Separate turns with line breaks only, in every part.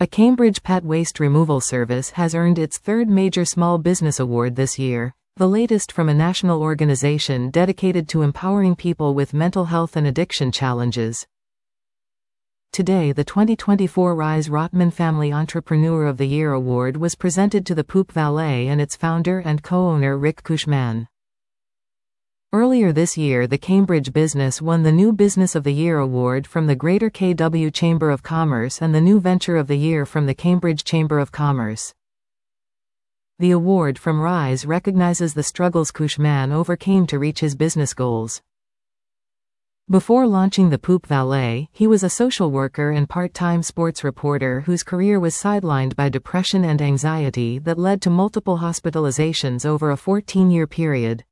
A Cambridge pet waste removal service has earned its third major small business award this year, the latest from a national organization dedicated to empowering people with mental health and addiction challenges. Today, the 2024 Rise Rotman Family Entrepreneur of the Year Award was presented to the Poop Valet and its founder and co-owner Rick Cushman. Earlier this year, the Cambridge business won the New Business of the Year Award from the Greater KW Chamber of Commerce and the New Venture of the Year from the Cambridge Chamber of Commerce. The award from Rise recognizes the struggles Cushman overcame to reach his business goals. Before launching the Poop Valet, he was a social worker and part-time sports reporter whose career was sidelined by depression and anxiety that led to multiple hospitalizations over a 14-year period.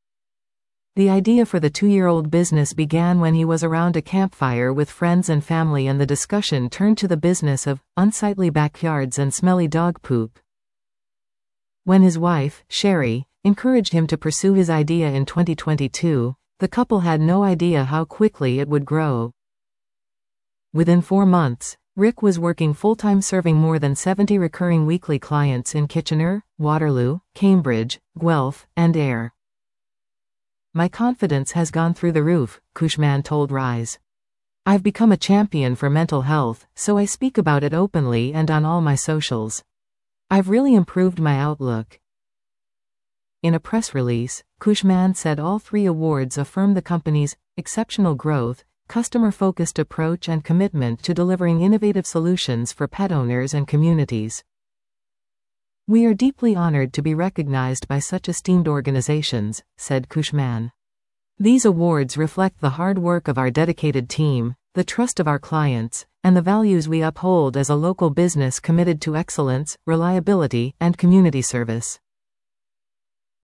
The idea for the 2-year-old business began when he was around a campfire with friends and family, and the discussion turned to the business of unsightly backyards and smelly dog poop. When his wife, Sherry, encouraged him to pursue his idea in 2022, the couple had no idea how quickly it would grow. Within 4 months, Rick was working full-time, serving more than 70 recurring weekly clients in Kitchener, Waterloo, Cambridge, Guelph, and Ayr. "My confidence has gone through the roof," Cushman told Rise. "I've become a champion for mental health, so I speak about it openly and on all my socials. I've really improved my outlook." In a press release, Cushman said all 3 awards affirm the company's exceptional growth, customer-focused approach, and commitment to delivering innovative solutions for pet owners and communities. "We are deeply honored to be recognized by such esteemed organizations," said Cushman. "These awards reflect the hard work of our dedicated team, the trust of our clients, and the values we uphold as a local business committed to excellence, reliability, and community service."